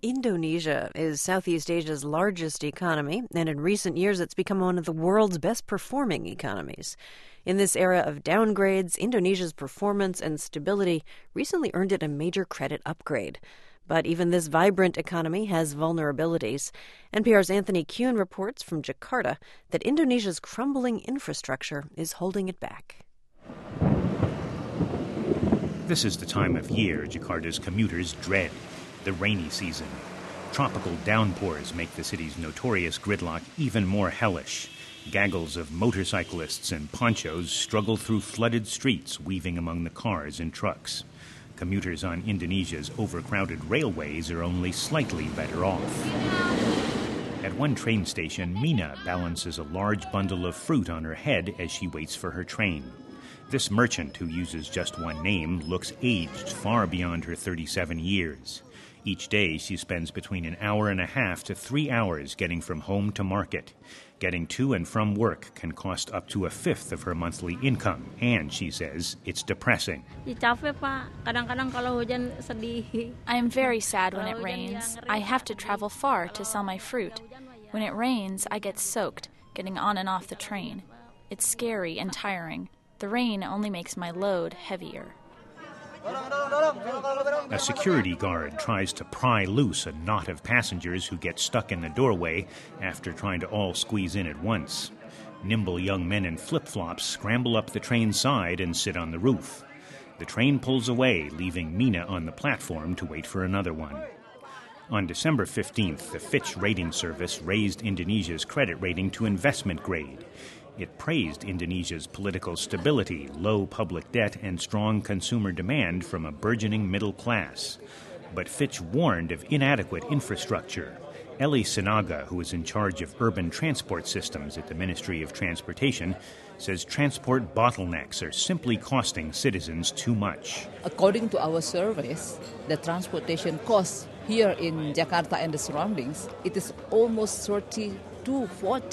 Indonesia is Southeast Asia's largest economy, and in recent years it's become one of the world's best performing economies. In this era of downgrades, Indonesia's performance and stability recently earned it a major credit upgrade. But even this vibrant economy has vulnerabilities. NPR's Anthony Kuhn reports from Jakarta that Indonesia's crumbling infrastructure is holding it back. This is the time of year Jakarta's commuters dread, the rainy season. Tropical downpours make the city's notorious gridlock even more hellish. Gaggles of motorcyclists and ponchos struggle through flooded streets, weaving among the cars and trucks. Commuters on Indonesia's overcrowded railways are only slightly better off. At one train station, Mina balances a large bundle of fruit on her head as she waits for her train. This merchant, who uses just one name, looks aged far beyond her 37 years. Each day, she spends between an hour and a half to 3 hours getting from home to market. Getting to and from work can cost up to a fifth of her monthly income, and, she says, it's depressing. I am very sad when it rains. I have to travel far to sell my fruit. When it rains, I get soaked, getting on and off the train. It's scary and tiring. The rain only makes my load heavier. A security guard tries to pry loose a knot of passengers who get stuck in the doorway after trying to all squeeze in at once. Nimble young men in flip-flops scramble up the train side and sit on the roof. The train pulls away, leaving Mina on the platform to wait for another one. On December 15th, the Fitch rating service raised Indonesia's credit rating to investment grade. It praised Indonesia's political stability, low public debt, and strong consumer demand from a burgeoning middle class. But Fitch warned of inadequate infrastructure. Eli Sinaga, who is in charge of urban transport systems at the Ministry of Transportation, says transport bottlenecks are simply costing citizens too much. According to our surveys, the transportation costs here in Jakarta and the surroundings, it is almost 30 to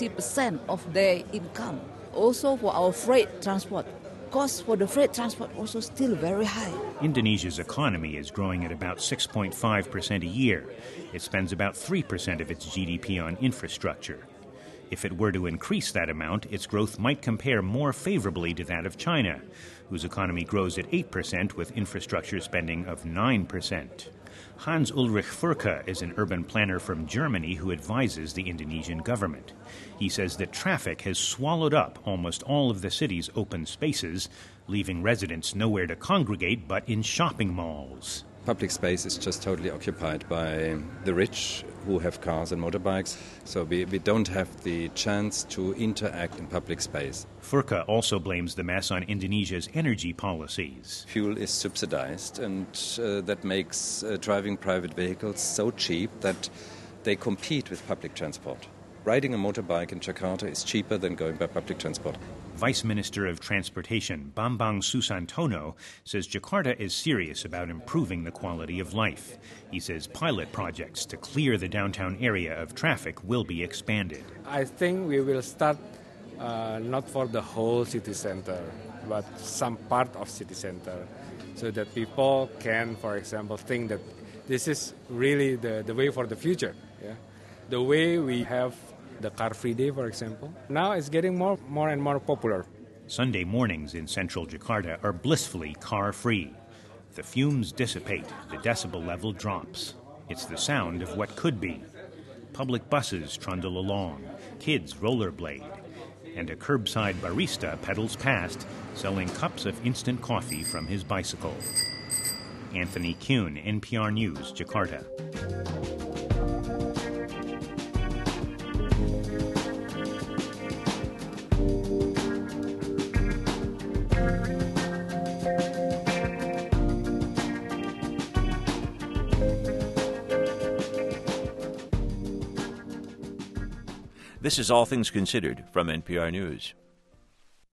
40% of their income. Also for our freight transport, costs for the freight transport also still very high. Indonesia's economy is growing at about 6.5% a year. It spends about 3% of its GDP on infrastructure. If it were to increase that amount, its growth might compare more favorably to that of China, whose economy grows at 8% with infrastructure spending of 9%. Hans-Ulrich Furka is an urban planner from Germany who advises the Indonesian government. He says that traffic has swallowed up almost all of the city's open spaces, leaving residents nowhere to congregate but in shopping malls. Public space is just totally occupied by the rich who have cars and motorbikes, so we don't have the chance to interact in public space. Furka also blames the mess on Indonesia's energy policies. Fuel is subsidized, and that makes driving private vehicles so cheap that they compete with public transport. Riding a motorbike in Jakarta is cheaper than going by public transport. Vice Minister of Transportation Bambang Susantono says Jakarta is serious about improving the quality of life. He says pilot projects to clear the downtown area of traffic will be expanded. I think we will start not for the whole city center, but some part of city center, so that people can, for example, think that this is really the way for the future. Yeah? The way we have the car-free day, for example. Now it's getting more and more popular. Sunday mornings in central Jakarta are blissfully car-free. The fumes dissipate, the decibel level drops. It's the sound of what could be. Public buses trundle along, kids rollerblade, and a curbside barista pedals past, selling cups of instant coffee from his bicycle. Anthony Kuhn, NPR News, Jakarta. This is All Things Considered from NPR News.